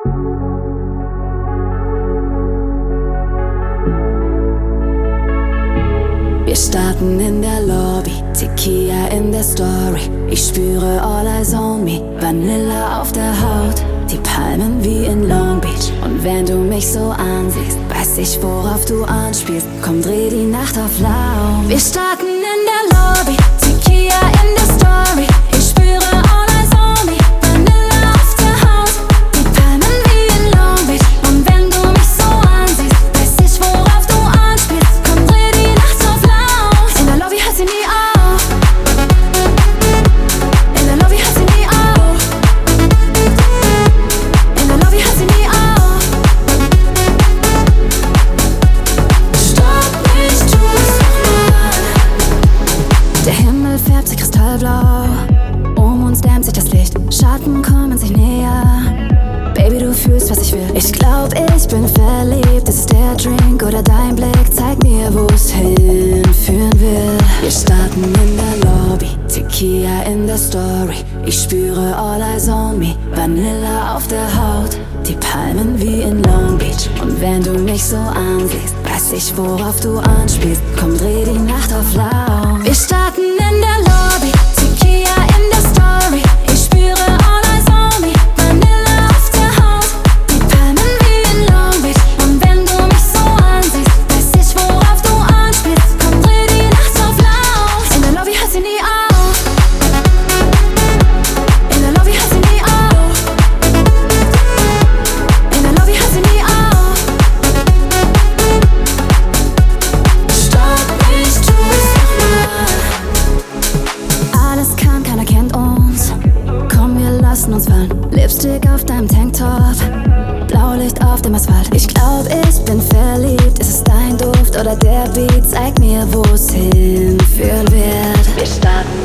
Wir starten in der Lobby, Tequila in der Story. Ich spüre all eyes on me, Vanilla auf der Haut. Die Palmen wie in Long Beach. Und wenn du mich so ansiehst, weiß ich, worauf du anspielst. Komm, dreh die Nacht auf laut. Wir starten in der Lobby, Tequila in der Story. Ich spüre all eyes on me, Vanilla auf der Haut. Die Palmen wie in Long Beach. Und wenn du mich so ansiehst, weiß ich, worauf du anspielst. Komm, dreh die Nacht auf laut. In der Lobby hört sie nie auf. In der Lobby hört sie nie auf. In der Lobby hört sie nie auf. Stopp mich, tu es nochmal. Der Himmel färbt sich kristallblau. Um uns dämmt sich das Licht. Schatten kommen sich näher. Baby, du fühlst, was ich will. Ich glaub, ich bin verliebt. Ist es der Drink oder dein Blick? Zeig mir, wo es hinführen will. Wir starten in der Lobby, Tequila in der Story. Ich spüre all eyes on me, Vanilla auf der Haut. Die Palmen wie in Long Beach. Und wenn du mich so ansiehst, weiß ich, worauf du anspielst. Komm, dreh die Nacht auf laut. Wir starten in der Lobby, Tequila in der Story. Ich spüre all eyes on me, Vanilla auf der Haut. Die Palmen wie in Long Beach. Und wenn du mich so ansiehst, weiß ich, worauf du anspielst. Komm, dreh die Nacht auf laut. In der Lobby hört sie nie auf. In der Lobby hört sie nie auf. In der Lobby hört sie nie auf. Stopp mich, tu es nochmal. Alles kann, keiner kennt uns. Komm, wir lassen uns fallen. Lipstick auf deinem Tanktop, Blaulicht auf dem Asphalt. Ich glaub, ich bin verliebt. Ist es dein Duft oder der Beat? Zeig mir, wo es hinführen wird. Wir starten